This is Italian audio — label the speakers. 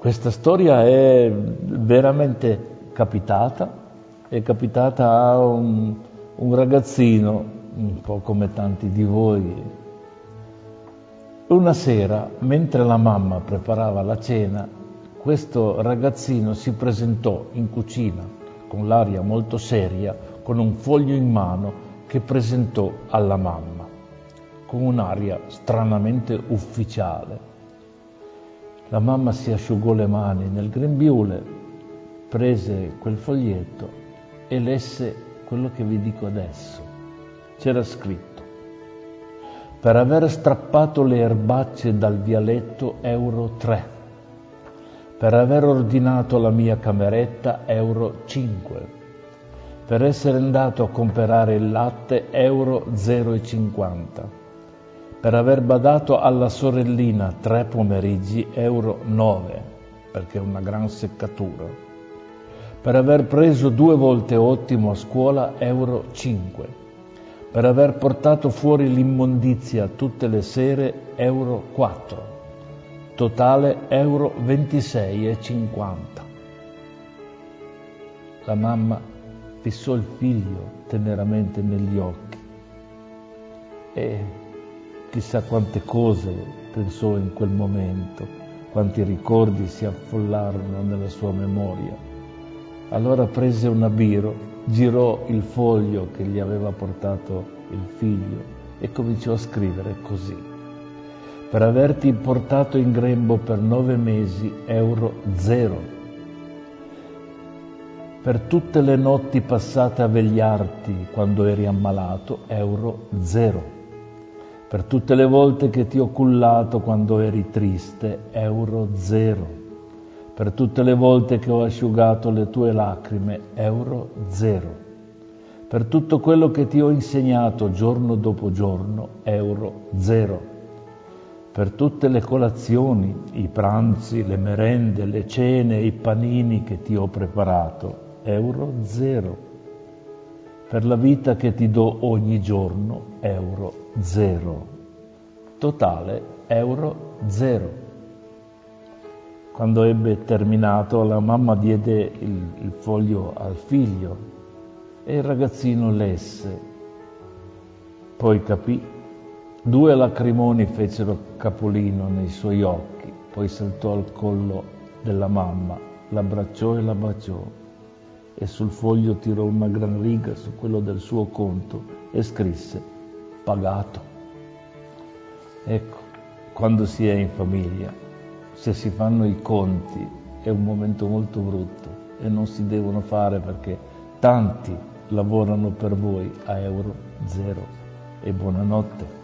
Speaker 1: Questa storia è veramente capitata, è capitata a un ragazzino, un po' come tanti di voi. Una sera, mentre la mamma preparava la cena, questo ragazzino si presentò in cucina con l'aria molto seria, con un foglio in mano che presentò alla mamma, con un'aria stranamente ufficiale. La mamma si asciugò le mani nel grembiule, prese quel foglietto e lesse quello che vi dico adesso. C'era scritto: per aver strappato le erbacce dal vialetto euro 3, per aver ordinato la mia cameretta euro 5, per essere andato a comprare il latte euro 0,50, per aver badato alla sorellina 3 pomeriggi euro 9, perché è una gran seccatura, per aver preso 2 volte ottimo a scuola euro 5, per aver portato fuori l'immondizia tutte le sere euro 4, totale euro 26,50. La mamma fissò il figlio teneramente negli occhi e chissà quante cose pensò in quel momento, quanti ricordi si affollarono nella sua memoria. Allora prese una biro, girò il foglio che gli aveva portato il figlio e cominciò a scrivere così: per averti portato in grembo per 9 mesi euro 0, per tutte le notti passate a vegliarti quando eri ammalato euro 0, per tutte le volte che ti ho cullato quando eri triste euro 0, per tutte le volte che ho asciugato le tue lacrime euro 0, per tutto quello che ti ho insegnato giorno dopo giorno euro 0, per tutte le colazioni, i pranzi, le merende, le cene, i panini che ti ho preparato euro 0, per la vita che ti do ogni giorno euro 0, totale euro 0. Quando ebbe terminato, la mamma diede il foglio al figlio e il ragazzino lesse. Poi capì, 2 lacrimoni fecero capolino nei suoi occhi, poi saltò al collo della mamma, l'abbracciò e la baciò e sul foglio tirò una gran riga su quello del suo conto e scrisse: pagato. Ecco, quando si è in famiglia, se si fanno i conti è un momento molto brutto e non si devono fare perché tanti lavorano per voi a euro 0. E buonanotte.